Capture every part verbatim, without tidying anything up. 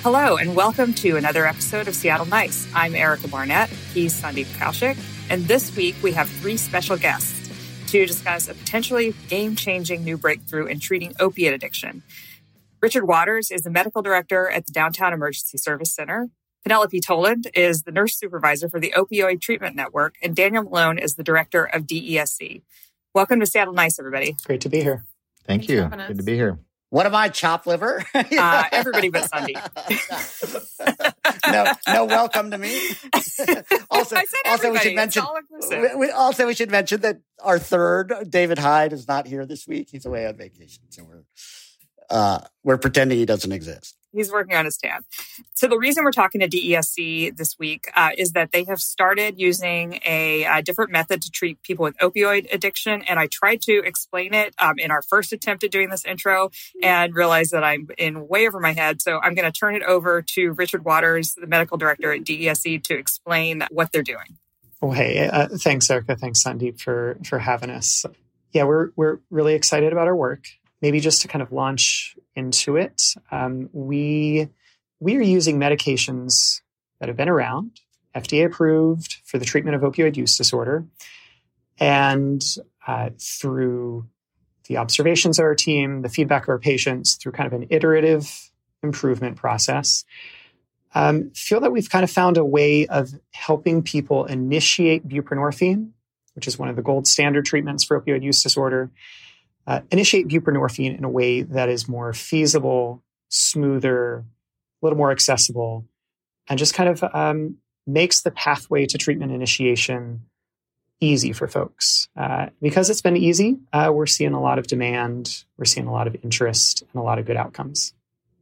Hello, and welcome to another episode of Seattle Nice. I'm Erica Barnett. He's Sandeep Kaushik. And this week, we have three special guests to discuss a potentially game-changing new breakthrough in treating opiate addiction. Richard Waters is the medical director at the Downtown Emergency Service Center. Penelope Toland is the nurse supervisor for the Opioid Treatment Network. And Daniel Malone is the director of D E S C. Welcome to Seattle Nice, everybody. Great to be here. Thank you. Good to be here. What am I, chop liver? uh, everybody but Sandeep. no, no welcome to me. also, I said also we should mention. We, we, also, we should mention that our third, David Hyde, is not here this week. He's away on vacation, so we're uh, we're pretending he doesn't exist. He's working on his tan. So the reason we're talking to D E S C this week uh, is that they have started using a, a different method to treat people with opioid addiction. And I tried to explain it um, in our first attempt at doing this intro and realized that I'm in way over my head. So I'm going to turn it over to Richard Waters, the medical director at D E S C, to explain what they're doing. Well, hey, uh, thanks, Erica. Thanks, Sandeep, for for having us. Yeah, we're we're really excited about our work. Maybe just to kind of launch into it, um, we we are using medications that have been around, F D A approved for the treatment of opioid use disorder, and uh, through the observations of our team, the feedback of our patients, through kind of an iterative improvement process, um, feel that we've kind of found a way of helping people initiate buprenorphine, which is one of the gold standard treatments for opioid use disorder. Uh, initiate buprenorphine in a way that is more feasible, smoother, a little more accessible, and just kind of um, makes the pathway to treatment initiation easy for folks. Uh, because it's been easy, uh, we're seeing a lot of demand, we're seeing a lot of interest, and a lot of good outcomes.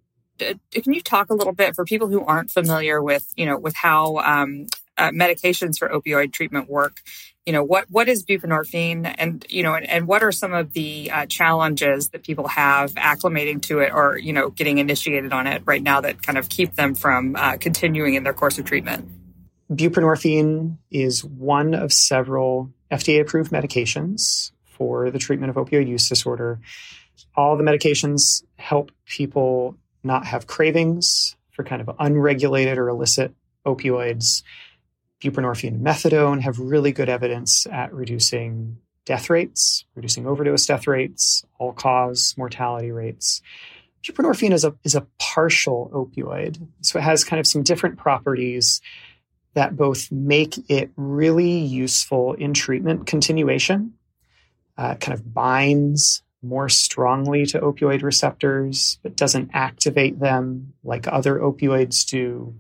Can you talk a little bit for people who aren't familiar with, you know, with how um, uh, medications for opioid treatment work? You know, what what is buprenorphine, and you know, and, and what are some of the uh, challenges that people have acclimating to it, or you know, getting initiated on it right now that kind of keep them from uh, continuing in their course of treatment? Buprenorphine is one of several F D A-approved medications for the treatment of opioid use disorder. All the medications help people not have cravings for kind of unregulated or illicit opioids. Buprenorphine and methadone have really good evidence at reducing death rates, reducing overdose death rates, all-cause mortality rates. Buprenorphine is a is a partial opioid, so it has kind of some different properties that both make it really useful in treatment continuation. Uh, it kind of binds more strongly to opioid receptors, but doesn't activate them like other opioids do.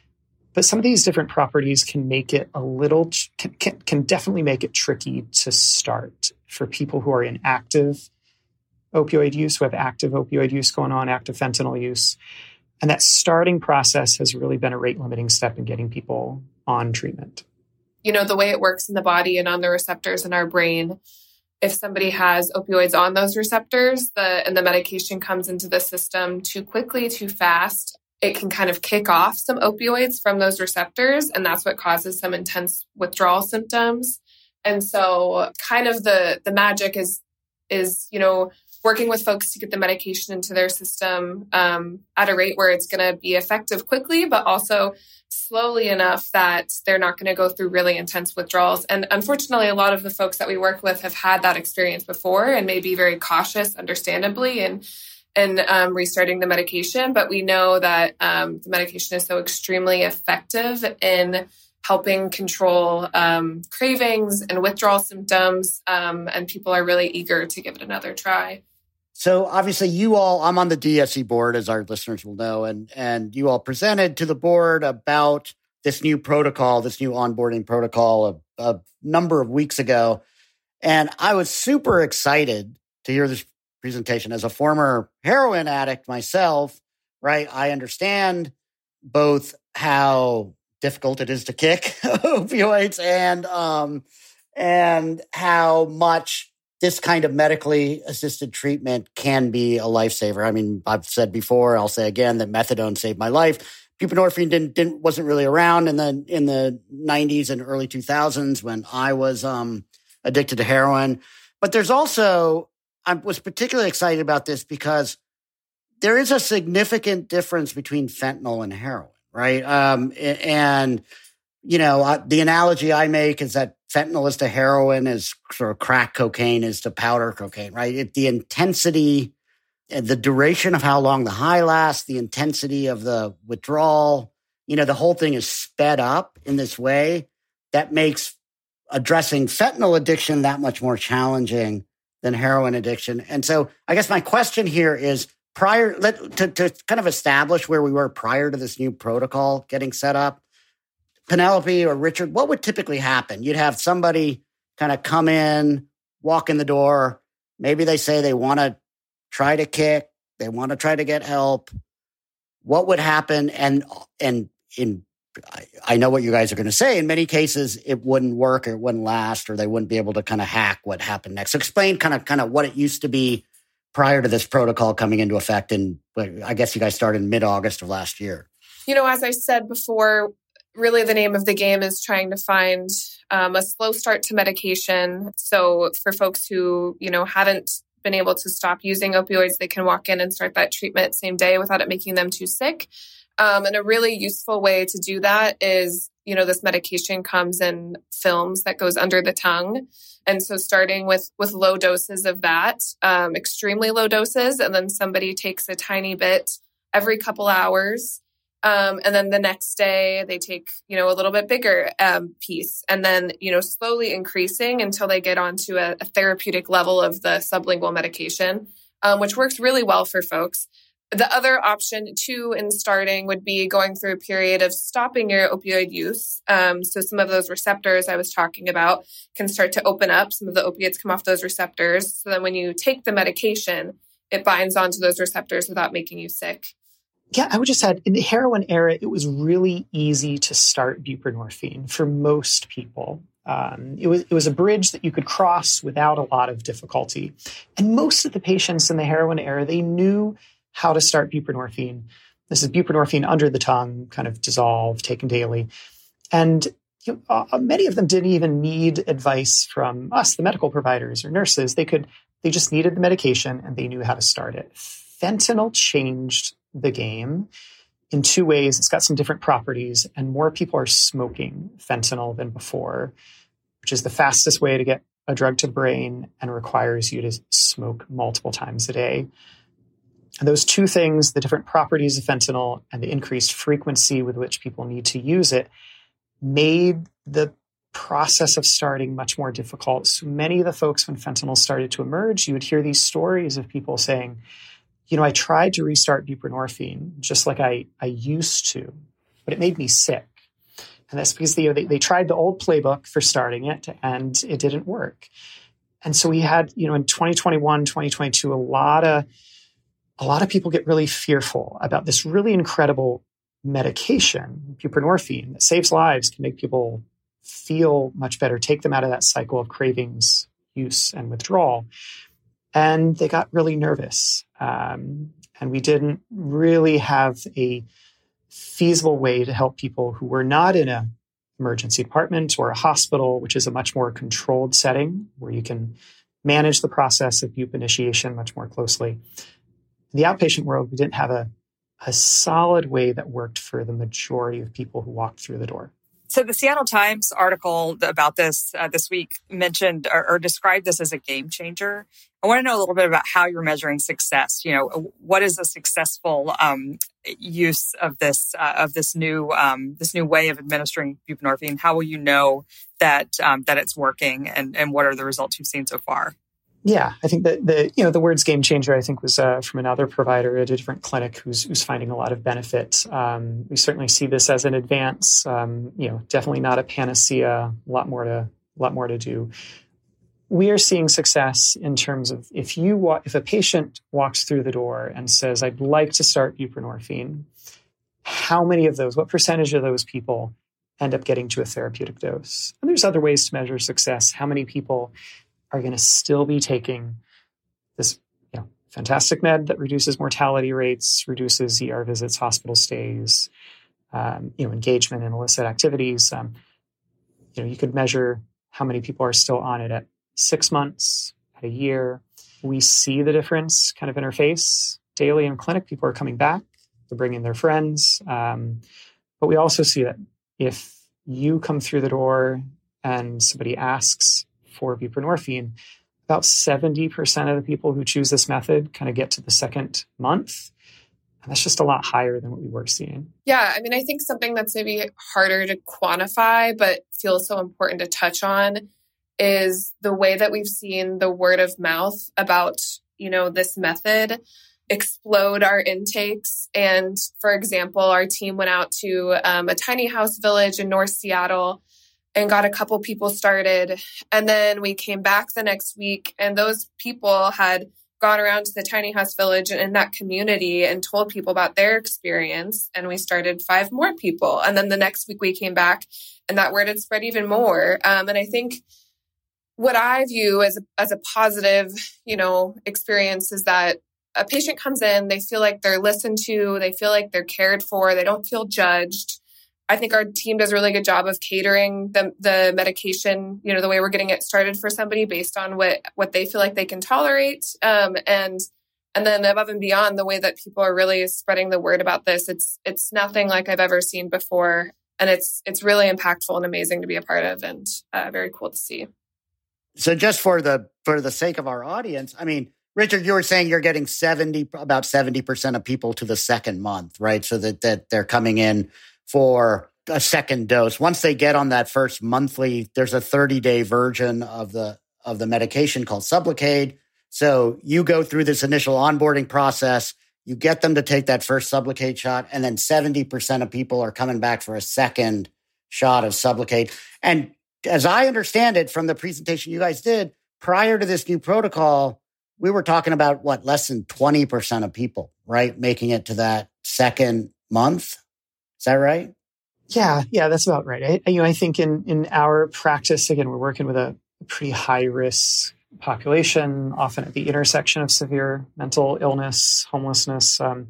But some of these different properties can make it a little, can, can, can definitely make it tricky to start for people who are in active opioid use, who have active opioid use going on, active fentanyl use. And that starting process has really been a rate-limiting step in getting people on treatment. You know, the way it works in the body and on the receptors in our brain, if somebody has opioids on those receptors, the and the medication comes into the system too quickly, too fast, it can kind of kick off some opioids from those receptors, and that's what causes some intense withdrawal symptoms. And so kind of the the magic is, is you know, working with folks to get the medication into their system um, at a rate where it's going to be effective quickly, but also slowly enough that they're not going to go through really intense withdrawals. And unfortunately, a lot of the folks that we work with have had that experience before and may be very cautious, understandably, and and um, restarting the medication. But we know that um, the medication is so extremely effective in helping control um, cravings and withdrawal symptoms. Um, and people are really eager to give it another try. So obviously you all, I'm on the D E S C board, as our listeners will know, and, and you all presented to the board about this new protocol, this new onboarding protocol a, a number of weeks ago. And I was super excited to hear this presentation. As a former heroin addict myself, right, I understand both how difficult it is to kick opioids and um, and how much this kind of medically assisted treatment can be a lifesaver. I mean, I've said before, I'll say again, that methadone saved my life. Buprenorphine didn't, didn't wasn't really around in the in the nineties and early two thousands when I was um, addicted to heroin. But there's also, I was particularly excited about this because there is a significant difference between fentanyl and heroin, right? Um, and, you know, the analogy I make is that fentanyl is to heroin as sort of crack cocaine is to powder cocaine, right? It, the intensity, the duration of how long the high lasts, the intensity of the withdrawal, you know, the whole thing is sped up in this way that makes addressing fentanyl addiction that much more challenging than heroin addiction. And so I guess my question here is prior let, to, to kind of establish where we were prior to this new protocol getting set up, Penelope or Richard, what would typically happen? You'd have somebody kind of come in, walk in the door. Maybe they say they want to try to kick. They want to try to get help. What would happen? And, and in, I know what you guys are going to say. In many cases, it wouldn't work or it wouldn't last, or they wouldn't be able to kind of hack what happened next. So explain kind of, kind of what it used to be prior to this protocol coming into effect. And I guess you guys started in mid-August of last year. You know, as I said before, really the name of the game is trying to find um, a slow start to medication. So for folks who, you know, haven't been able to stop using opioids, they can walk in and start that treatment same day without it making them too sick. Um, and a really useful way to do that is, you know, this medication comes in films that goes under the tongue. And so starting with, with low doses of that, um, extremely low doses, and then somebody takes a tiny bit every couple hours. Um, and then the next day they take, you know, a little bit bigger um, piece, and then, you know, slowly increasing until they get onto a, a therapeutic level of the sublingual medication, um, which works really well for folks. The other option too in starting would be going through a period of stopping your opioid use. Um, so some of those receptors I was talking about can start to open up. Some of the opiates come off those receptors. So then when you take the medication, it binds onto those receptors without making you sick. Yeah, I would just add, in the heroin era, it was really easy to start buprenorphine for most people. Um, it was it was a bridge that you could cross without a lot of difficulty. And most of the patients in the heroin era, they knew how to start buprenorphine. This is buprenorphine under the tongue, kind of dissolved, taken daily. And you know, uh, many of them didn't even need advice from us, the medical providers or nurses. They could, they just needed the medication and they knew how to start it. Fentanyl changed the game in two ways. It's got some different properties, and more people are smoking fentanyl than before, which is the fastest way to get a drug to brain and requires you to smoke multiple times a day. And those two things, the different properties of fentanyl and the increased frequency with which people need to use it, made the process of starting much more difficult. So many of the folks, when fentanyl started to emerge, you would hear these stories of people saying, you know, I tried to restart buprenorphine just like I, I used to, but it made me sick. And that's because they, they, they tried the old playbook for starting it and it didn't work. And so we had, you know, in twenty twenty-one, twenty twenty-two, a lot of, a lot of people get really fearful about this really incredible medication, buprenorphine, that saves lives, can make people feel much better, take them out of that cycle of cravings, use, and withdrawal. And they got really nervous. Um, and we didn't really have a feasible way to help people who were not in an emergency department or a hospital, which is a much more controlled setting where you can manage the process of bup initiation much more closely. In the outpatient world, we didn't have a, a solid way that worked for the majority of people who walked through the door. So the Seattle Times article about this uh, this week mentioned or, or described this as a game changer. I want to know a little bit about how you're measuring success. You know, what is a successful um, use of this uh, of this new um, this new way of administering buprenorphine? How will you know that um, that it's working, and, and what are the results you've seen so far? Yeah, I think that the you know the words "game changer" I think was uh, from another provider at a different clinic who's who's finding a lot of benefit. Um, we certainly see this as an advance. Um, you know, definitely not a panacea. A lot more to a lot more to do. We are seeing success in terms of if you wa- if a patient walks through the door and says, "I'd like to start buprenorphine," how many of those, what percentage of those people end up getting to a therapeutic dose? And there's other ways to measure success. How many people are going to still be taking this, you know, fantastic med that reduces mortality rates, reduces E R visits, hospital stays, um, you know, engagement in illicit activities. Um, you know, you could measure how many people are still on it at six months, at a year. We see the difference kind of interface daily in clinic. People are coming back. They're bringing their friends. Um, but we also see that if you come through the door and somebody asks for buprenorphine, about seventy percent of the people who choose this method kind of get to the second month. And that's just a lot higher than what we were seeing. Yeah, I mean, I think something that's maybe harder to quantify, but feels so important to touch on is the way that we've seen the word of mouth about, you know, this method explode our intakes. And for example, our team went out to um, a tiny house village in North Seattle and got a couple people started. And then we came back the next week and those people had gone around to the tiny house village and in that community and told people about their experience. And we started five more people. And then the next week we came back and that word had spread even more. Um, and I think what I view as a, as a positive, you know, experience is that a patient comes in, they feel like they're listened to, they feel like they're cared for, they don't feel judged. I think our team does a really good job of catering the the medication, you know, the way we're getting it started for somebody based on what, what they feel like they can tolerate. Um, and and then above and beyond the way that people are really spreading the word about this, it's it's nothing like I've ever seen before. And it's it's really impactful and amazing to be a part of and uh, very cool to see. So just for the for the sake of our audience, I mean, Richard, you were saying you're getting seventy about seventy percent of people to the second month, right? So that, that they're coming in for a second dose. Once they get on that first monthly, there's a thirty-day version of the of the medication called Sublocade. So you go through this initial onboarding process, you get them to take that first Sublocade shot, and then seventy percent of people are coming back for a second shot of Sublocade. And as I understand it from the presentation you guys did, prior to this new protocol, we were talking about, what, less than twenty percent of people, right, making it to that second month? Is that right? Yeah, yeah, that's about right. I, you know, I think in, in our practice, again, we're working with a pretty high-risk population, often at the intersection of severe mental illness, homelessness. Um,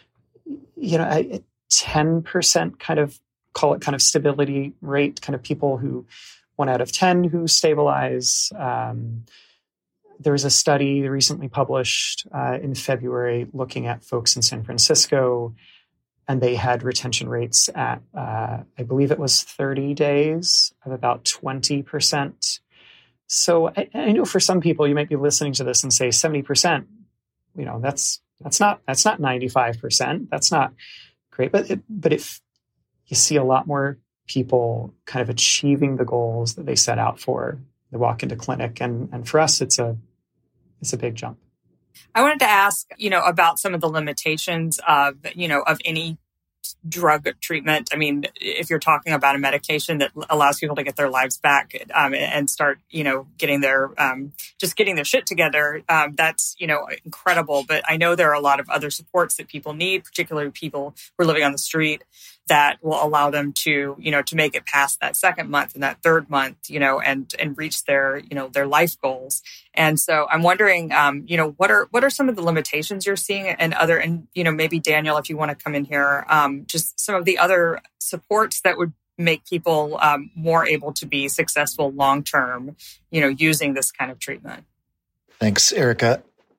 you know, a ten percent kind of, call it kind of stability rate, kind of people who, one out of ten who stabilize. Um, there was a study recently published uh, in February looking at folks in San Francisco, and they had retention rates at, uh, I believe it was thirty days of about twenty percent. So I, I know for some people, you might be listening to this and say seventy percent, you know, that's, that's not, that's not ninety-five percent. That's not great. But, it, but if you see a lot more people kind of achieving the goals that they set out for, they walk into clinic. And, and for us, it's a, it's a big jump. I wanted to ask, you know, about some of the limitations of, you know, of any drug treatment. I mean, if you're talking about a medication that allows people to get their lives back um, and start, you know, getting their, um, just getting their shit together, um, that's, you know, incredible. But I know there are a lot of other supports that people need, particularly people who are living on the street, that will allow them to, you know, to make it past that second month and that third month, you know, and, and reach their, you know, their life goals. And so I'm wondering, um, you know, what are, what are some of the limitations you're seeing and other, and, you know, maybe Daniel, if you want to come in here, um, just some of the other supports that would make people um, more able to be successful long-term, you know, using this kind of treatment. Thanks, Erica.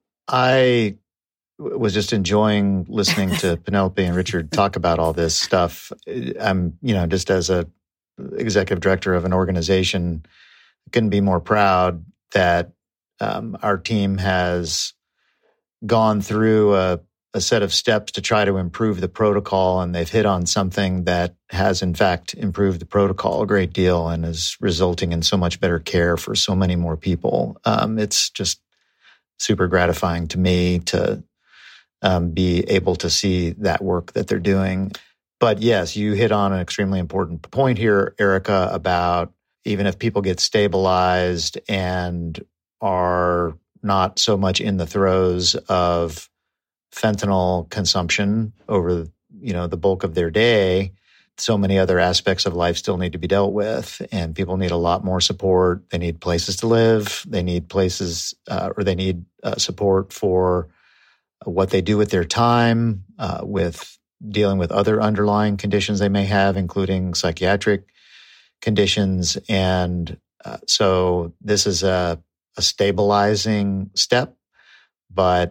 I was just enjoying listening to Penelope and Richard talk about all this stuff. I'm, you know, just as a executive director of an organization, I couldn't be more proud that um, our team has gone through a, a set of steps to try to improve the protocol, and they've hit on something that has, in fact, improved the protocol a great deal and is resulting in so much better care for so many more people. Um, it's just super gratifying to me to Um, be able to see that work that they're doing. But yes, you hit on an extremely important point here, Erica, about even if people get stabilized and are not so much in the throes of fentanyl consumption over, you know, the bulk of their day, so many other aspects of life still need to be dealt with, and people need a lot more support. They need places to live. They need places, uh, or they need uh, support for what they do with their time, uh, with dealing with other underlying conditions they may have, including psychiatric conditions. And uh, so this is a, a stabilizing step, but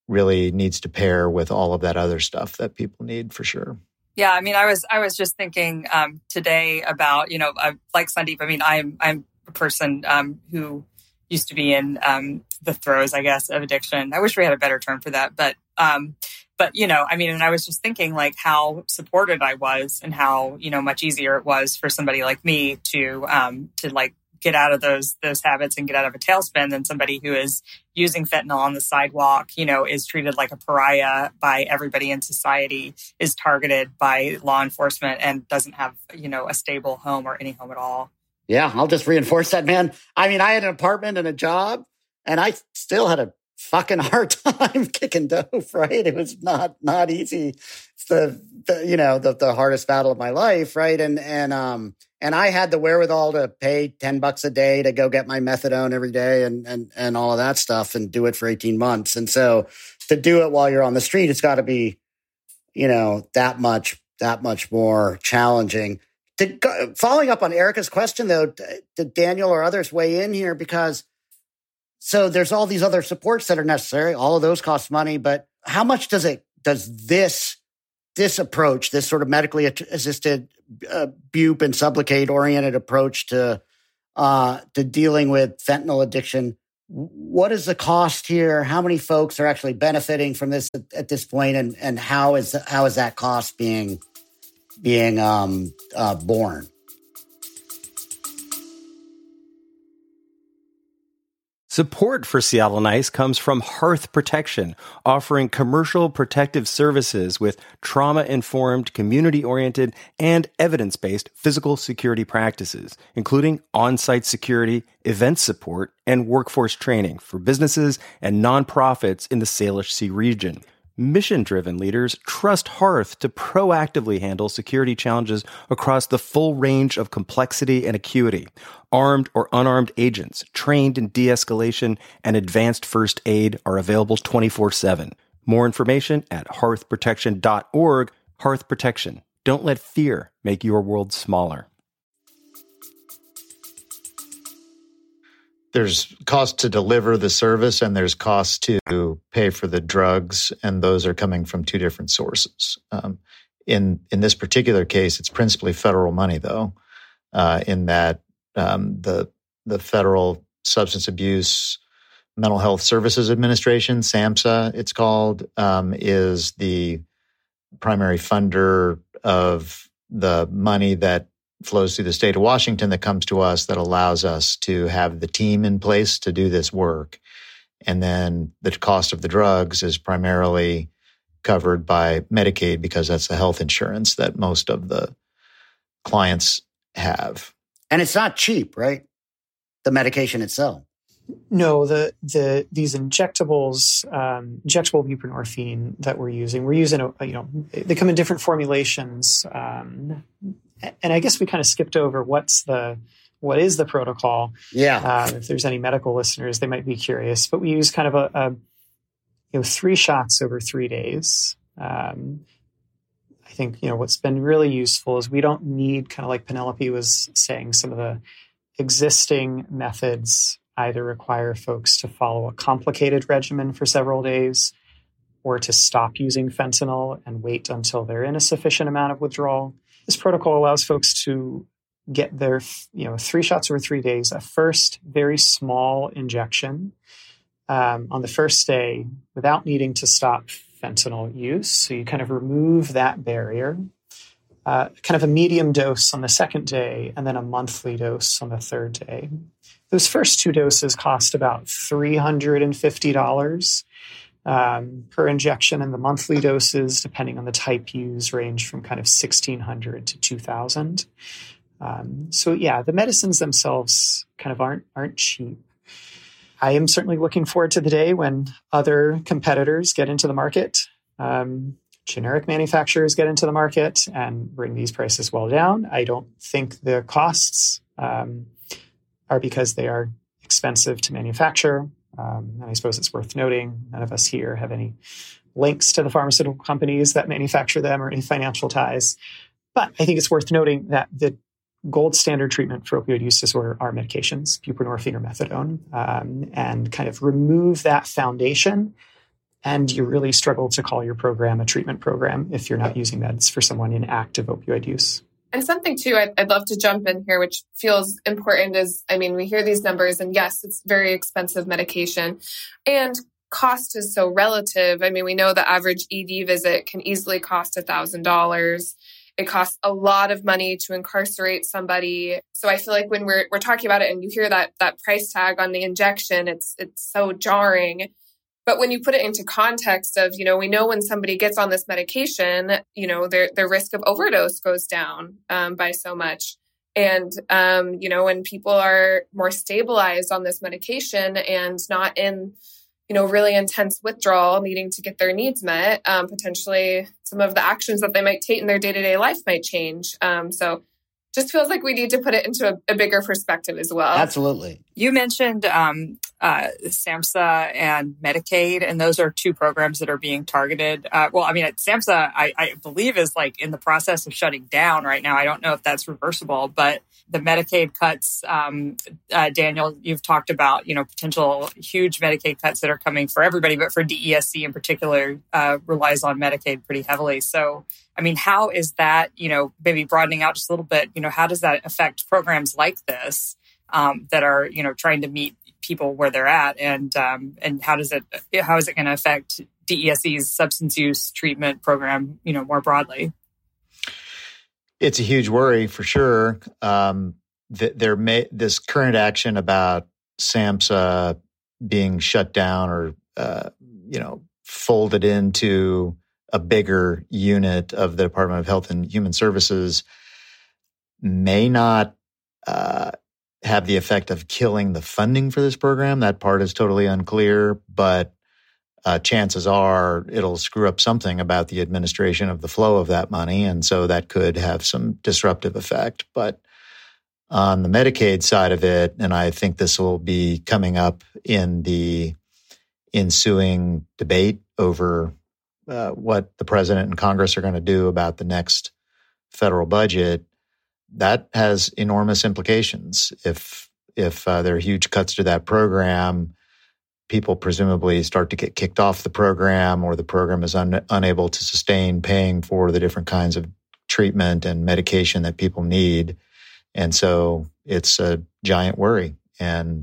really needs to pair with all of that other stuff that people need for sure. Yeah, I mean, I was I was just thinking um, today about, you know, uh, like Sandeep. I mean, I'm I'm a person um, who used to be in um, the throes, I guess, of addiction. I wish we had a better term for that, but um, but you know, I mean, and I was just thinking like how supported I was, and how, you know, much easier it was for somebody like me to um, to like get out of those those habits and get out of a tailspin than somebody who is using fentanyl on the sidewalk, you know, is treated like a pariah by everybody in society, is targeted by law enforcement, and doesn't have, you know, a stable home or any home at all. Yeah, I'll just reinforce that, man. I mean, I had an apartment and a job, and I still had a fucking hard time kicking dope, right? It was not not easy. It's the, the you know, the, the hardest battle of my life, right? And and um and I had the wherewithal to pay ten bucks a day to go get my methadone every day and and and all of that stuff, and do it for eighteen months. And so to do it while you're on the street, it's got to be, you know, that much that much more challenging. To, following up on Erica's question, though, did Daniel or others weigh in here? Because so there's all these other supports that are necessary. All of those cost money, but how much does it does this this approach, this sort of medically assisted uh, bupe and Sublocade oriented approach to uh, to dealing with fentanyl addiction? What is the cost here? How many folks are actually benefiting from this at, at this point, and and how is how is that cost being being um, uh, borne? Support for Seattle Nice comes from Hearth Protection, offering commercial protective services with trauma-informed, community-oriented, and evidence-based physical security practices, including on-site security, event support, and workforce training for businesses and nonprofits in the Salish Sea region. Mission-driven leaders trust Hearth to proactively handle security challenges across the full range of complexity and acuity. Armed or unarmed agents trained in de-escalation and advanced first aid are available twenty-four seven. More information at hearth protection dot org. Hearth Protection. Don't let fear make your world smaller. There's cost to deliver the service, and there's cost to pay for the drugs, and those are coming from two different sources. Um, in in this particular case, it's principally federal money, though, uh, in that um, the the Federal Substance Abuse Mental Health Services Administration, SAMHSA, it's called, um, is the primary funder of the money that flows through the state of Washington that comes to us, that allows us to have the team in place to do this work. And then the cost of the drugs is primarily covered by Medicaid, because that's the health insurance that most of the clients have. And it's not cheap, right? The medication itself. No, the the these injectables, um, injectable buprenorphine that we're using, we're using, a, you know, they come in different formulations. Um, and I guess we kind of skipped over what's the what is the protocol. Yeah. Uh, if there's any medical listeners, they might be curious. But we use kind of a, a you know three shots over three days. Um, I think you know what's been really useful is we don't need, kind of like Penelope was saying, some of the existing methods either require folks to follow a complicated regimen for several days, or to stop using fentanyl and wait until they're in a sufficient amount of withdrawal. This protocol allows folks to get their, you know, three shots over three days, a first very small injection um, on the first day without needing to stop fentanyl use. So you kind of remove that barrier. Uh, kind of a medium dose on the second day, and then a monthly dose on the third day. Those first two doses cost about three hundred fifty dollars um, per injection, and the monthly doses, depending on the type used, range from kind of sixteen hundred dollars to two thousand dollars. Um, so yeah, the medicines themselves kind of aren't aren't cheap. I am certainly looking forward to the day when other competitors get into the market. Um, generic manufacturers get into the market and bring these prices well down. I don't think the costs um, are because they are expensive to manufacture. Um, and I suppose it's worth noting, none of us here have any links to the pharmaceutical companies that manufacture them or any financial ties. But I think it's worth noting that the gold standard treatment for opioid use disorder are medications, buprenorphine or methadone, um, and kind of remove that foundation. and you really struggle to call your program a treatment program if you're not using meds for someone in active opioid use. And something too, I'd, I'd love to jump in here, which feels important is, I mean, we hear these numbers and yes, it's very expensive medication and cost is so relative. I mean, we know the average E D visit can easily cost a thousand dollars. It costs a lot of money to incarcerate somebody. So I feel like when we're we're talking about it and you hear that that price tag on the injection, it's it's so jarring. But when you put it into context of, you know, we know when somebody gets on this medication, you know, their their risk of overdose goes down um, by so much. And, um, you know, when people are more stabilized on this medication and not in, you know, really intense withdrawal, needing to get their needs met, um, potentially some of the actions that they might take in their day-to-day life might change. Um, so just feels like we need to put it into a, a bigger perspective as well. Absolutely. You mentioned um, uh, SAMHSA and Medicaid, and those are two programs that are being targeted. Uh, well, I mean, SAMHSA, I, I believe, is like in the process of shutting down right now. I don't know if that's reversible, but the Medicaid cuts, um, uh, Daniel, you've talked about, you know, potential huge Medicaid cuts that are coming for everybody, but for D E S C in particular, uh, relies on Medicaid pretty heavily. So, I mean, how is that, you know, maybe broadening out just a little bit, you know, how does that affect programs like this um, that are, you know, trying to meet people where they're at? And um, and how does it, how is it going to affect D E S C's substance use treatment program, you know, more broadly? It's a huge worry for sure. Um, th- there may this current action about SAMHSA being shut down or uh, you know folded into a bigger unit of the Department of Health and Human Services may not uh, have the effect of killing the funding for this program. That part is totally unclear, but Uh, chances are it'll screw up something about the administration of the flow of that money. And so that could have some disruptive effect. But on the Medicaid side of it, and I think this will be coming up in the ensuing debate over uh, what the president and Congress are going to do about the next federal budget, that has enormous implications. If, if uh, there are huge cuts to that program, people presumably start to get kicked off the program, or the program is un- unable to sustain paying for the different kinds of treatment and medication that people need. And so it's a giant worry. And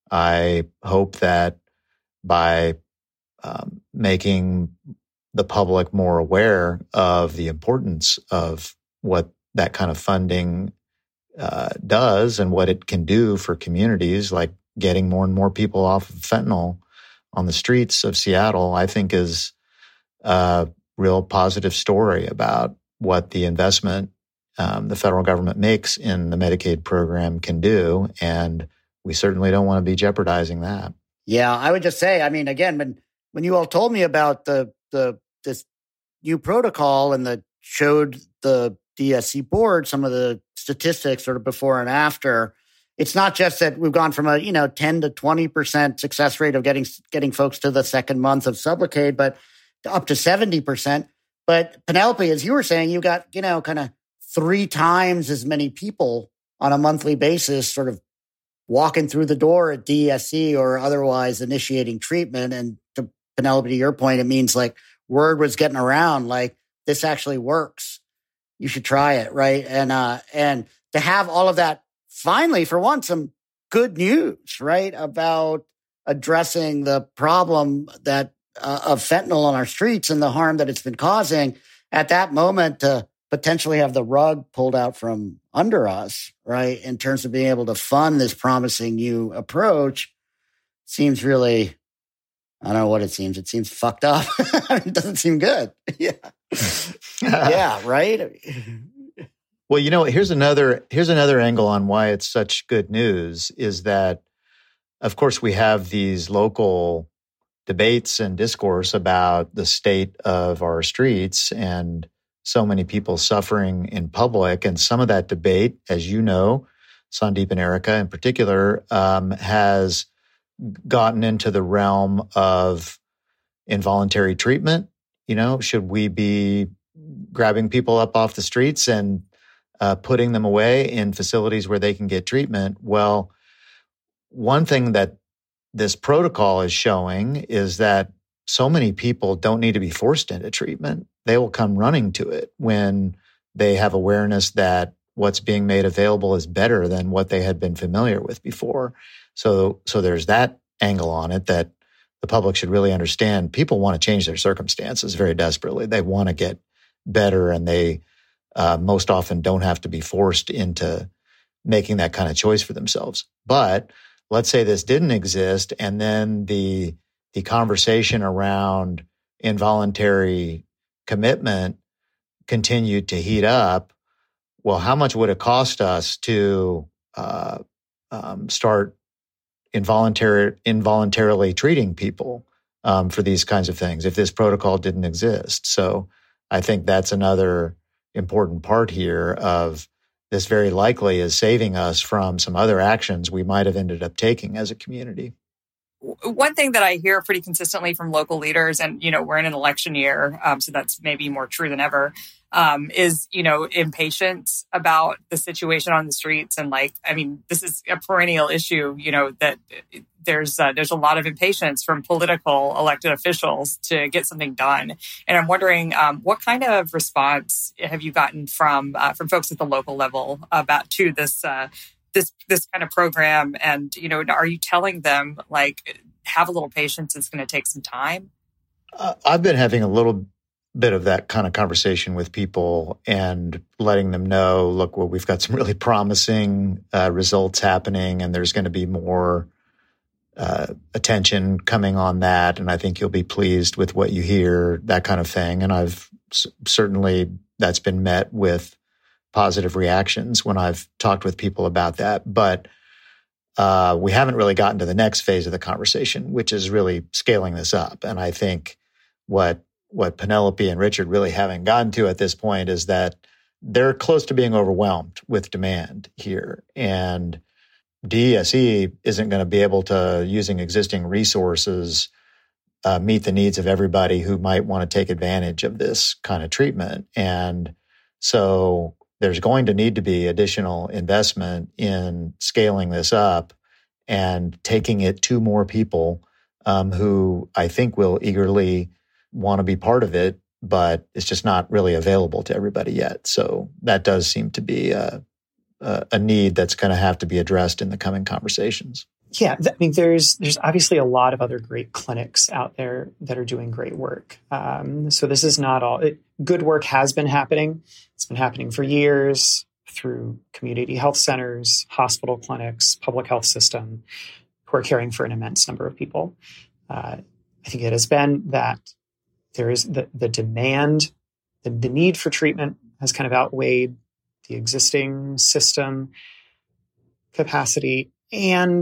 I hope that by um, making the public more aware of the importance of what that kind of funding uh, does and what it can do for communities, like getting more and more people off of fentanyl on the streets of Seattle, I think is a real positive story about what the investment um, the federal government makes in the Medicaid program can do. And we certainly don't want to be jeopardizing that. Yeah, I would just say, I mean, again, when when you all told me about the the this new protocol and the showed the D S C board some of the statistics sort of before and after, it's not just that we've gone from a, you know, ten to twenty percent success rate of getting getting folks to the second month of Sublocade, but up to seventy percent. But Penelope, as you were saying, you got, you know, kind of three times as many people on a monthly basis sort of walking through the door at D S C or otherwise initiating treatment. And to Penelope, to your point, it means like word was getting around, like this actually works. You should try it, right? And uh, and to have all of that, finally, for once, some good news, right, about addressing the problem that uh, of fentanyl on our streets and the harm that it's been causing. At that moment, to potentially have the rug pulled out from under us, right, in terms of being able to fund this promising new approach, seems really, I don't know what it seems. It seems fucked up. It doesn't seem good. Yeah. Yeah, right? Well, you know, here's another here's another angle on why it's such good news is that, of course, we have these local debates and discourse about the state of our streets and so many people suffering in public. And some of that debate, as you know, Sandeep and Erica in particular, um, has gotten into the realm of involuntary treatment. You know, should we be grabbing people up off the streets and Uh, putting them away in facilities where they can get treatment? Well, one thing that this protocol is showing is that so many people don't need to be forced into treatment. They will come running to it when they have awareness that what's being made available is better than what they had been familiar with before. So, so there's that angle on it that the public should really understand. People want to change their circumstances very desperately. They want to get better, and they uh, most often don't have to be forced into making that kind of choice for themselves. But let's say this didn't exist, and then the the conversation around involuntary commitment continued to heat up. Well, how much would it cost us to uh, um, start involuntary, involuntarily treating people um, for these kinds of things if this protocol didn't exist? So I think that's another important part here of this very likely is saving us from some other actions we might have ended up taking as a community. One thing that I hear pretty consistently from local leaders, and, you know, we're in an election year, um, so that's maybe more true than ever, um, is, you know, impatience about the situation on the streets. And like, I mean, this is a perennial issue, you know, that there's uh, there's a lot of impatience from political elected officials to get something done. And I'm wondering, um, what kind of response have you gotten from uh, from folks at the local level about to this uh, this this kind of program? And, you know, are you telling them, like, have a little patience, it's going to take some time? Uh, I've been having a little bit of that kind of conversation with people and letting them know, look, well, we've got some really promising uh, results happening, and there's going to be more uh, attention coming on that. And I think you'll be pleased with what you hear, that kind of thing. And I've c- certainly, that's been met with positive reactions when I've talked with people about that. But uh, we haven't really gotten to the next phase of the conversation, which is really scaling this up. And I think what what Penelope and Richard really haven't gotten to at this point is that they're close to being overwhelmed with demand here. And D E S E isn't going to be able to, using existing resources, uh, meet the needs of everybody who might want to take advantage of this kind of treatment. And so there's going to need to be additional investment in scaling this up and taking it to more people um, who I think will eagerly want to be part of it, but it's just not really available to everybody yet. So that does seem to be a, a, a need that's going to have to be addressed in the coming conversations. Yeah, I mean, there's there's obviously a lot of other great clinics out there that are doing great work. Um, so this is not all. It, good work has been happening. It's been happening for years through community health centers, hospital clinics, public health system, who are caring for an immense number of people. Uh, I think it has been that there is the, the demand, the, the need for treatment has kind of outweighed the existing system capacity. And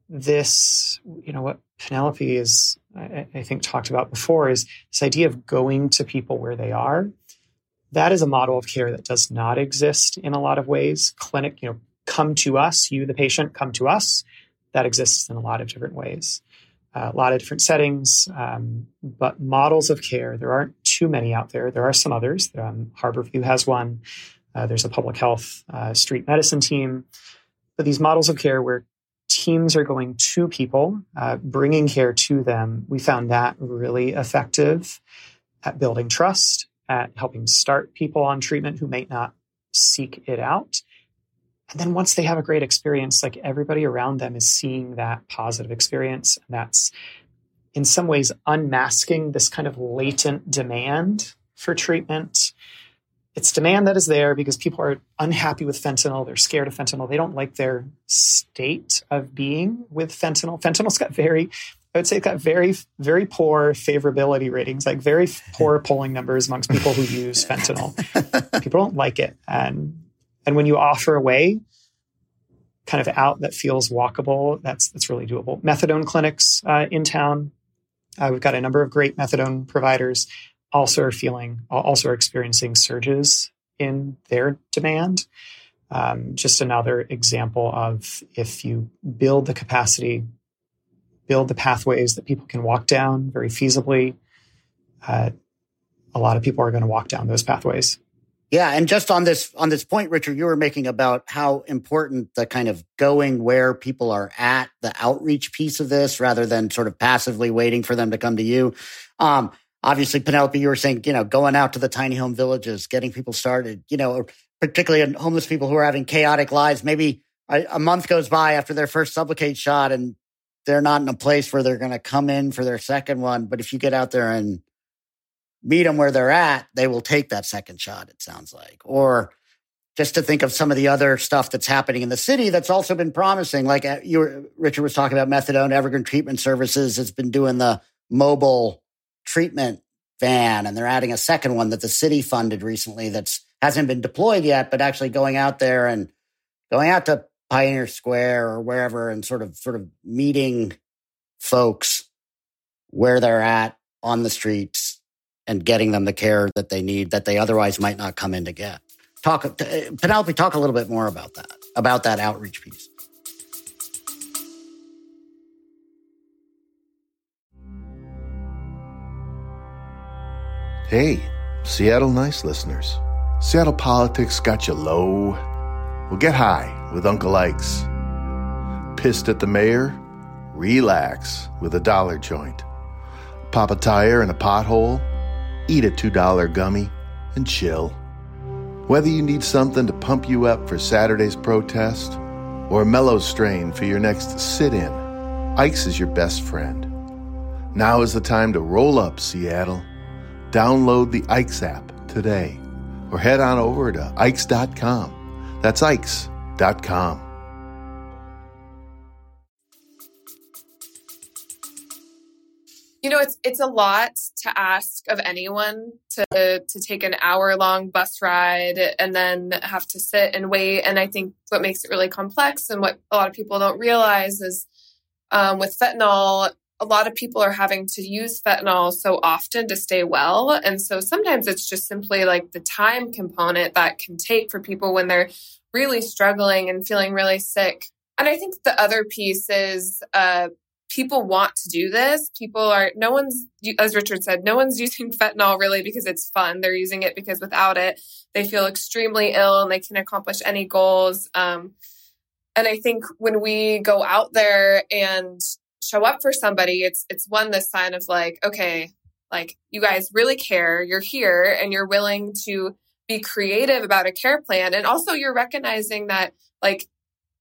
this, you know, what Penelope is, I, I think, talked about before is this idea of going to people where they are. That is a model of care that does not exist in a lot of ways. Clinic, you know, come to us, you, the patient, come to us. That exists in a lot of different ways. Uh, a lot of different settings, um, but models of care, there aren't too many out there. There are some others. Um, Harborview has one. Uh, there's a public health uh, street medicine team. But these models of care where teams are going to people, uh, bringing care to them, we found that really effective at building trust, at helping start people on treatment who might not seek it out. And then once they have a great experience, like everybody around them is seeing that positive experience. And that's in some ways unmasking this kind of latent demand for treatment. It's demand that is there because people are unhappy with fentanyl. They're scared of fentanyl. They don't like their state of being with fentanyl. Fentanyl's got very, I would say it's got very, very poor favorability ratings, like very poor polling numbers amongst people who use fentanyl. People don't like it. And And when you offer a way kind of out that feels walkable, that's that's really doable. Methadone clinics uh, in town, uh, we've got a number of great methadone providers. Also are feeling, also are experiencing surges in their demand. Um, just another example of if you build the capacity, build the pathways that people can walk down very feasibly, uh, a lot of people are going to walk down those pathways. Yeah, and just on this on this point, Richard, you were making about how important the kind of going where people are at, the outreach piece of this, rather than sort of passively waiting for them to come to you. Um, obviously, Penelope, you were saying, you know, going out to the tiny home villages, getting people started, you know, particularly homeless people who are having chaotic lives. Maybe a, a month goes by after their first Sublocade shot and they're not in a place where they're going to come in for their second one. But if you get out there and meet them where they're at, they will take that second shot, it sounds like. Or just to think of some of the other stuff that's happening in the city that's also been promising. Like you were, Richard was talking about methadone. Evergreen Treatment Services has been doing the mobile treatment van, and they're adding a second one that the city funded recently that's hasn't been deployed yet, but actually going out there and going out to Pioneer Square or wherever and sort of sort of meeting folks where they're at on the streets and getting them the care that they need that they otherwise might not come in to get. Talk, Penelope, talk a little bit more about that, about that outreach piece. Hey, Seattle Nice listeners. Seattle politics got you low? Well, get high with Uncle Ike's. Pissed at the mayor? Relax with a dollar joint. Pop a tire in a pothole? Eat a two dollar gummy and chill. Whether you need something to pump you up for Saturday's protest or a mellow strain for your next sit-in, Ike's is your best friend. Now is the time to roll up, Seattle. Download the Ike's app today or head on over to ikes dot com. That's ikes dot com. You know, it's it's a lot to ask of anyone to to take an hour long bus ride and then have to sit and wait. And I think what makes it really complex and what a lot of people don't realize is um, with fentanyl, a lot of people are having to use fentanyl so often to stay well. And so sometimes it's just simply like the time component that can take for people when they're really struggling and feeling really sick. And I think the other piece is uh, people want to do this. People are, no one's, as Richard said, no one's using fentanyl really because it's fun. They're using it because without it, they feel extremely ill and they can accomplish any goals. Um, and I think when we go out there and show up for somebody, it's it's one, this sign of like, okay, like you guys really care, you're here and you're willing to be creative about a care plan. And also you're recognizing that like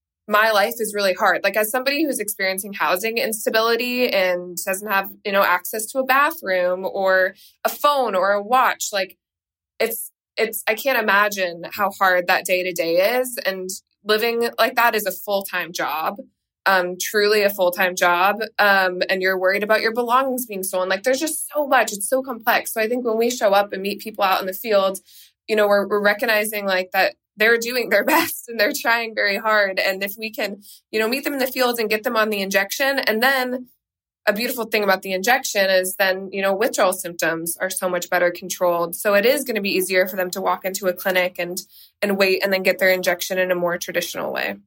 my life is really hard. Like as somebody who's experiencing housing instability and doesn't have, you know, access to a bathroom or a phone or a watch, like it's, it's, I can't imagine how hard that day to day is. And living like that is a full-time job. Um, truly a full-time job, um, and you're worried about your belongings being stolen. Like there's just so much, it's so complex. So I think when we show up and meet people out in the field, you know, we're, we're recognizing like that they're doing their best and they're trying very hard. And if we can, you know, meet them in the fields and get them on the injection. And then a beautiful thing about the injection is then, you know, withdrawal symptoms are so much better controlled. So it is going to be easier for them to walk into a clinic and, and wait and then get their injection in a more traditional way.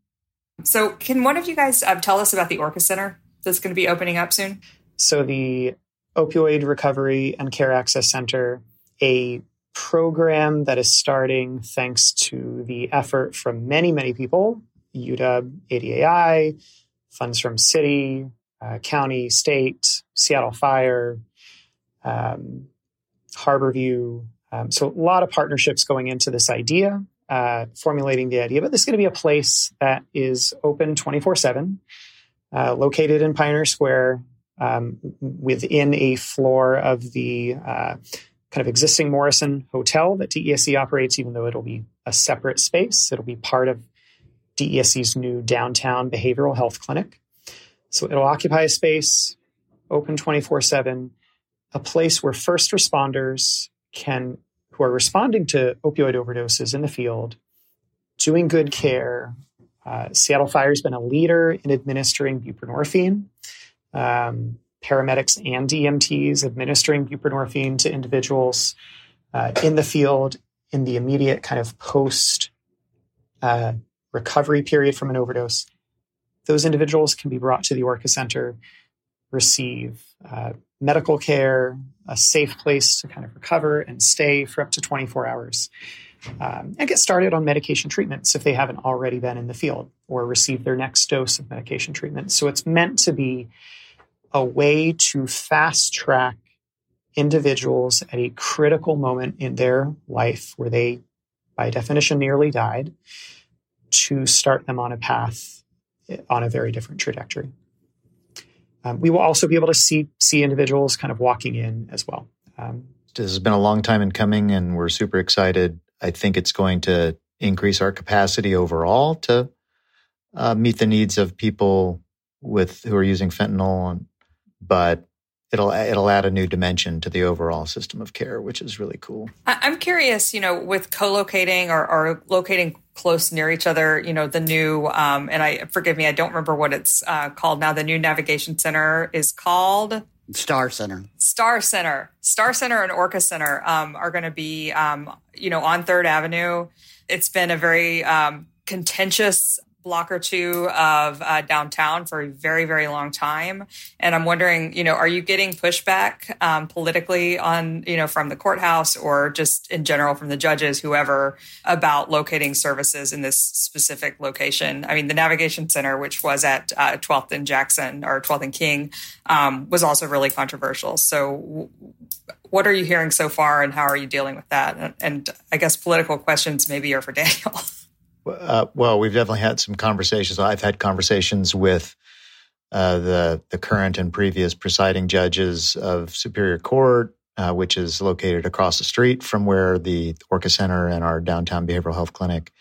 So can one of you guys uh, tell us about the Orca Center that's going to be opening up soon? So the Opioid Recovery and Care Access Center, a program that is starting thanks to the effort from many, many people, U W, A D A I, funds from city, uh, county, state, Seattle Fire, um, Harborview. Um, so a lot of partnerships going into this idea. Uh, formulating the idea, but this is going to be a place that is open twenty-four seven, uh, located in Pioneer Square, um, within a floor of the uh, kind of existing Morrison Hotel that D E S C operates, even though it'll be a separate space. It'll be part of D E S C's new downtown behavioral health clinic. So it'll occupy a space, open twenty-four seven, a place where first responders can who are responding to opioid overdoses in the field, doing good care. Uh, Seattle Fire has been a leader in administering buprenorphine. Um, paramedics and E M Ts administering buprenorphine to individuals uh, in the field in the immediate kind of post uh, recovery period from an overdose. Those individuals can be brought to the Orca Center, receive uh, medical care, a safe place to kind of recover and stay for up to twenty-four hours. um, and get started on medication treatments if they haven't already been in the field or received their next dose of medication treatment. So it's meant to be a way to fast track individuals at a critical moment in their life where they, by definition, nearly died, to start them on a path on a very different trajectory. Um, we will also be able to see see individuals kind of walking in as well. Um, this has been a long time in coming, and we're super excited. I think it's going to increase our capacity overall to uh, meet the needs of people with who are using fentanyl, but it'll it'll add a new dimension to the overall system of care, which is really cool. I'm curious, you know, with co-locating or, or locating close near each other, you know, the new, um, and I forgive me, I don't remember what it's uh, called now. The new navigation center is called Star Center. Star Center. Star Center and Orca Center um, are going to be, um, you know, on Third Avenue. It's been a very um, contentious block or two of uh, downtown for a very, very long time. And I'm wondering, you know, are you getting pushback um, politically on, you know, from the courthouse or just in general from the judges, whoever, about locating services in this specific location? I mean, the Navigation Center, which was at uh, twelfth and Jackson or twelfth and King, um, was also really controversial. So w- what are you hearing so far and how are you dealing with that? And, and I guess political questions maybe are for Daniel. Uh, well, we've definitely had some conversations. I've had conversations with uh, the the current and previous presiding judges of Superior Court, uh, which is located across the street from where the Orca Center and our downtown behavioral health clinic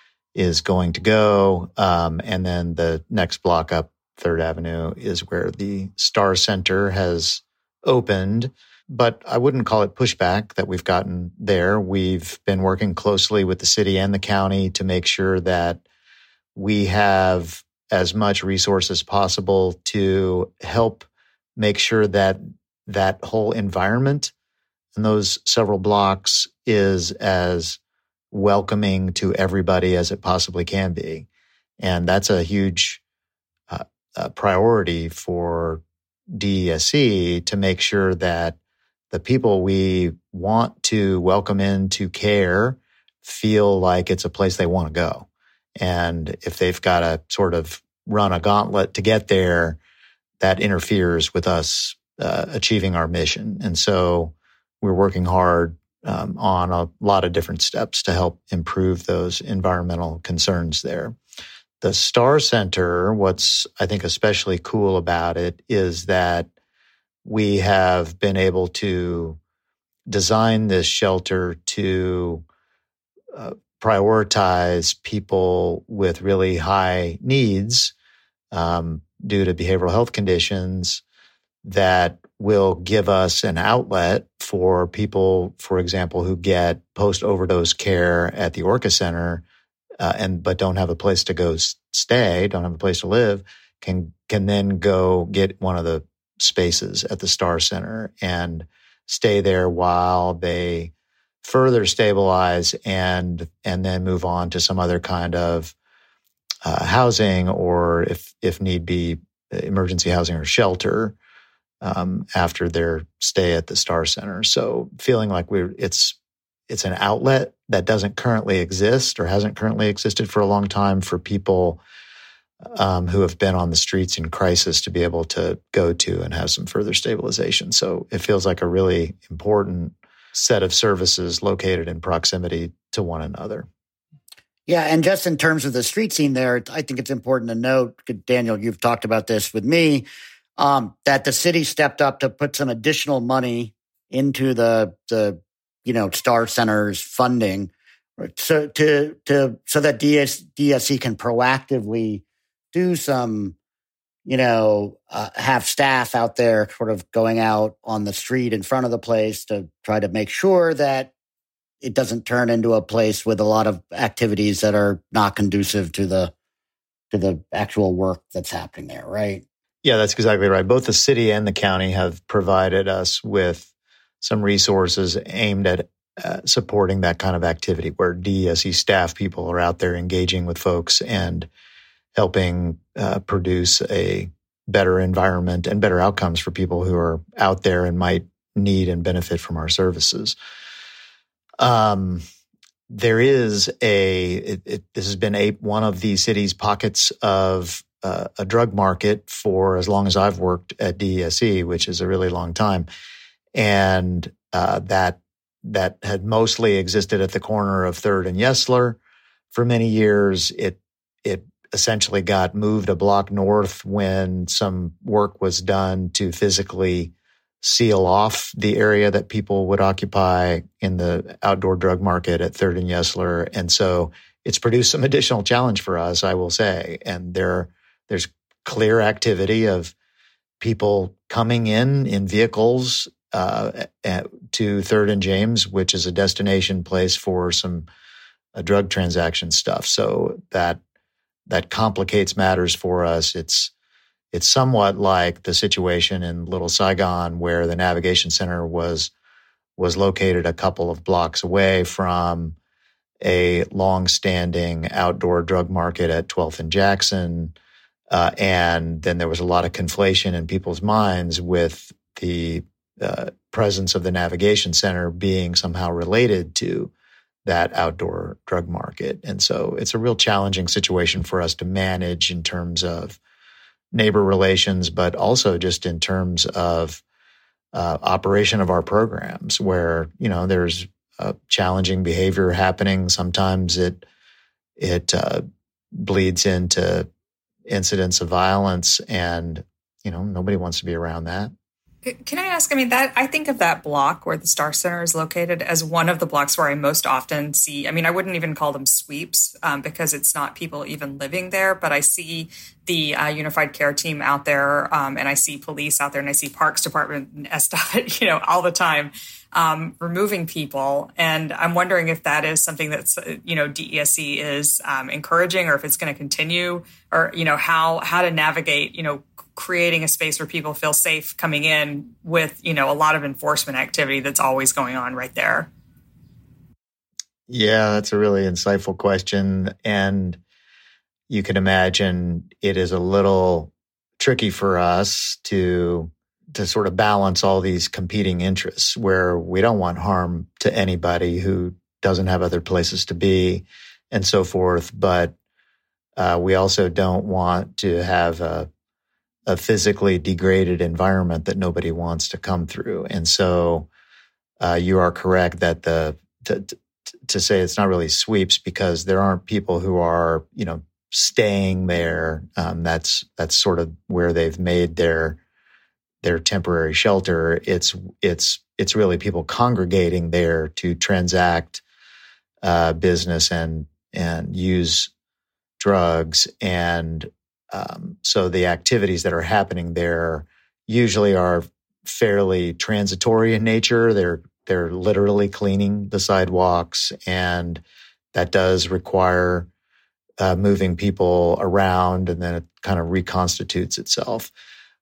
is going to go. Um, and then the next block up Third Avenue is where the Star Center has opened. But I wouldn't call it pushback that we've gotten there. We've been working closely with the city and the county to make sure that we have as much resource as possible to help make sure that that whole environment in those several blocks is as welcoming to everybody as it possibly can be. And that's a huge uh, uh, priority for D E S C to make sure that the people we want to welcome into care feel like it's a place they want to go. And if they've got to sort of run a gauntlet to get there, that interferes with us uh, achieving our mission. And so we're working hard um, on a lot of different steps to help improve those environmental concerns there. The Star Center, what's I think especially cool about it is that we have been able to design this shelter to uh, prioritize people with really high needs um, due to behavioral health conditions that will give us an outlet for people, for example, who get post-overdose care at the Orca Center uh, and but don't have a place to go stay, don't have a place to live, can can then go get one of the spaces at the Star Center and stay there while they further stabilize and and then move on to some other kind of uh, housing or if if need be emergency housing or shelter um, after their stay at the Star Center. So feeling like we're it's it's an outlet that doesn't currently exist or hasn't currently existed for a long time for people Um, who have been on the streets in crisis to be able to go to and have some further stabilization. So it feels like a really important set of services located in proximity to one another. Yeah, and just in terms of the street scene there, I think it's important to note, Daniel, you've talked about this with me, um, that the city stepped up to put some additional money into the the you know Star Center's funding, so to to so that D S, D S C can proactively do some, you know, uh, have staff out there sort of going out on the street in front of the place to try to make sure that it doesn't turn into a place with a lot of activities that are not conducive to the to the actual work that's happening there, right? Yeah, that's exactly right. Both the city and the county have provided us with some resources aimed at uh, supporting that kind of activity where D E S C staff people are out there engaging with folks and helping uh, produce a better environment and better outcomes for people who are out there and might need and benefit from our services. Um, there is a, it, it, this has been a one of the city's pockets of uh, a drug market for as long as I've worked at D E S E, which is a really long time. And uh, that that had mostly existed at the corner of third and Yesler for many years. It it essentially got moved a block north when some work was done to physically seal off the area that people would occupy in the outdoor drug market at third and Yesler. And so it's produced some additional challenge for us, I will say. And there, there's clear activity of people coming in in vehicles uh, at, to third and James, which is a destination place for some uh, drug transaction stuff. So that that complicates matters for us. It's It's somewhat like the situation in Little Saigon, where the navigation center was was located a couple of blocks away from a long-standing outdoor drug market at twelfth and Jackson, uh, and then there was a lot of conflation in people's minds with the uh, presence of the navigation center being somehow related to that outdoor drug market. And so it's a real challenging situation for us to manage in terms of neighbor relations, but also just in terms of uh, operation of our programs, where, you know, there's uh, challenging behavior happening. Sometimes it it uh, bleeds into incidents of violence, and, you know, nobody wants to be around that. Can I ask, I mean, that I think of that block where the Star Center is located as one of the blocks where I most often see, I mean, I wouldn't even call them sweeps um, because it's not people even living there, but I see the uh, Unified Care Team out there, um, and I see police out there, and I see Parks Department and S D O T, you know, all the time um, removing people. And I'm wondering if that is something that's, you know, D E S E is um, encouraging, or if it's going to continue, or, you know, how how to navigate, you know, creating a space where people feel safe coming in with, you know, a lot of enforcement activity that's always going on right there. Yeah, that's a really insightful question. And you can imagine it is a little tricky for us to to sort of balance all these competing interests, where we don't want harm to anybody who doesn't have other places to be and so forth. But uh, we also don't want to have a a physically degraded environment that nobody wants to come through. And so uh, you are correct that the to, to say it's not really sweeps, because there aren't people who are, you know, staying there. Um, that's that's sort of where they've made their their temporary shelter. It's it's it's really people congregating there to transact uh, business and and use drugs. And Um, so the activities that are happening there usually are fairly transitory in nature. They're they're literally cleaning the sidewalks, and that does require uh, moving people around, and then it kind of reconstitutes itself.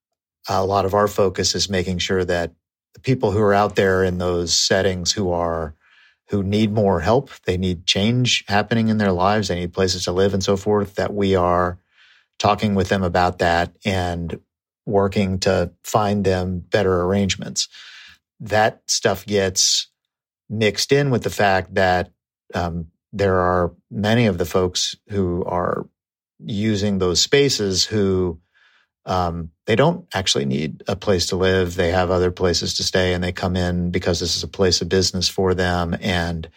A lot of our focus is making sure that the people who are out there in those settings who are who need more help, they need change happening in their lives, they need places to live and so forth, that we are talking with them about that and working to find them better arrangements. That stuff gets mixed in with the fact that um, there are many of the folks who are using those spaces who um, they don't actually need a place to live. They have other places to stay, and they come in because this is a place of business for them. And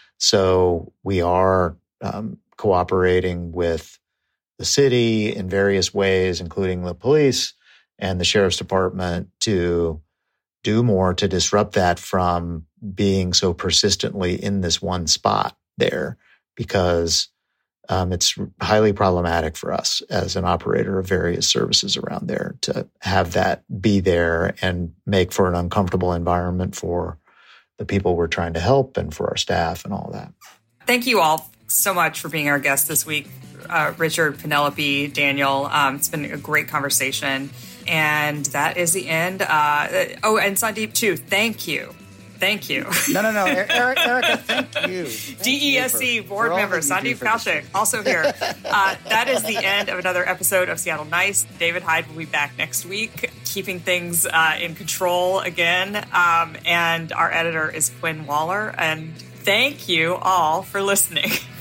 so we are um, cooperating with the city in various ways, including the police and the sheriff's department, to do more to disrupt that from being so persistently in this one spot there, because um, it's highly problematic for us as an operator of various services around there to have that be there and make for an uncomfortable environment for the people we're trying to help and for our staff and all that. Thank you all so much for being our guest this week. Uh, Richard, Penelope, Daniel. Um, it's been a great conversation. And that is the end. Uh, oh, and Sandeep, too. Thank you. Thank you. No, no, no. Eric, Erica, thank you. Thank D E S E you for, board for member Sandeep Kaushik, also here. Uh, that is the end of another episode of Seattle Nice. David Hyde will be back next week, keeping things uh, in control again. Um, and our editor is Quinn Waller. And Thank you all for listening.